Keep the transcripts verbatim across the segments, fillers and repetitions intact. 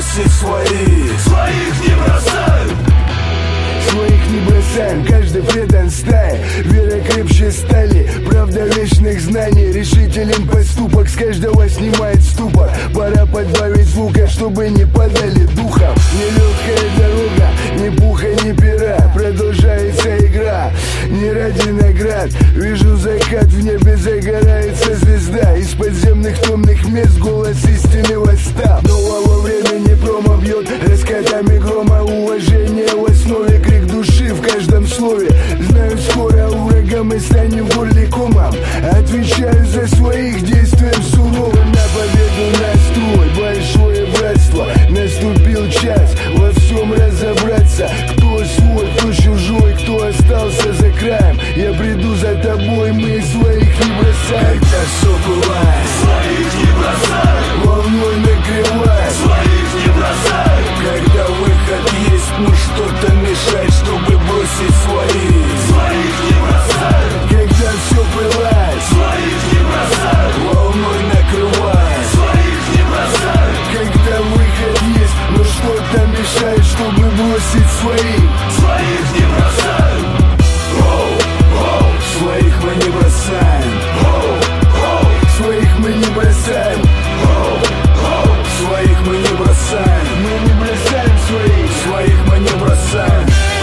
бросить своих. Своих не бросаю. Своих не бросаем, каждый предан стае. Вера крепче стали, правда вечных знаний. Решителен поступок, с каждого снимает ступор. Пора подбавить звука, чтобы не падали духом. Нелегкая дорога, ни пуха, ни пера. Продолжается игра, не ради наград. Вижу закат, в небе загорается звезда. Из подземных темных мест голос истины восстал. Нового времени промо бьет раскатами грома. Уважение в основе, крик души в каждом слове. Знаю, скоро у врага мы станем горликомом. Отвечаю за своих, действием суровым. На победу настрой, большое братство. Наступил час во всем разобраться. Кто свой, кто чужой, кто остался за краем. Я приду за тобой, мы своих не бросаем. Когда все бывает, Своих не бросаю. волной накрывает. Своих не бросаю. когда выход есть, но что-то мешает, чтобы бросить своих. Своих не бросаю. Когда все бывает, Своих не бросаю. Волной накрывает. Своих не бросаю. когда выход есть, но что-то мешает, чтобы бросить своих. Своих не бросаю. Оу, оу, своих мы не бросаем. Оу, оу, Своих мы не бросаем, оу, оу. Своих мы не бросаем. мы не бросаем своих. Своих мы не бросаем.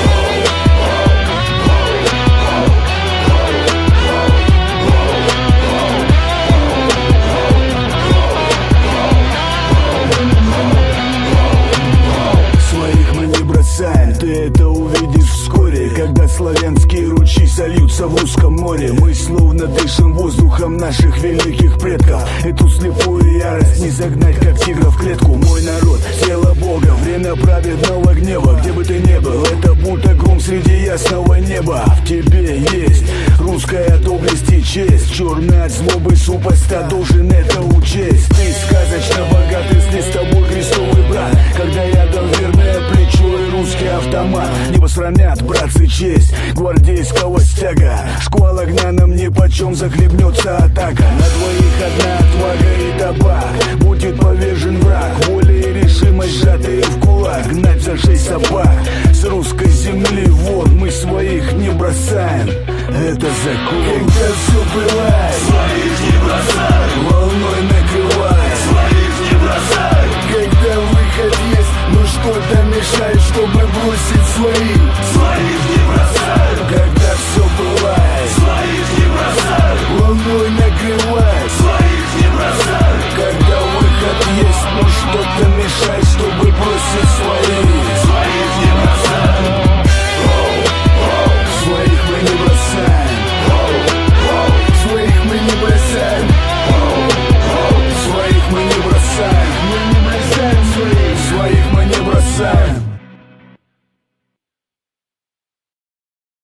Своих мы не бросаем. Ты это увидишь вскоре, когда славянские ручьи сольются в русском море. Мы словно дышим воздухом наших великих предков. Эту слепую ярость не загнать, как тигра в клетку. Мой народ, тело Бога, время праведного гнева. Где бы ты ни был, это будто гром среди ясного неба. В тебе есть русская доблесть и честь. Черный от злобы супостат должен это учесть. Ты сказочно богат, если с тобой крестовый брат. Когда рядом верное плечо и русский автомат. Не посрамят, братцы, честь гвардейского стяга. Шквал огня нам нипочем, захлебнется атака. На двоих одна отвага и табак. Будет повержен враг, воля и решимость сжатые в кулак. Гнать за шесть собак с русской земли вон. Мы своих не бросаем, это закон. Когда все бывает, Своих не бросаю. волной накрывает. Своих не бросаю. Когда выход есть, но что-то мешает, чтобы бросить своих. Своих не бросаю. Когда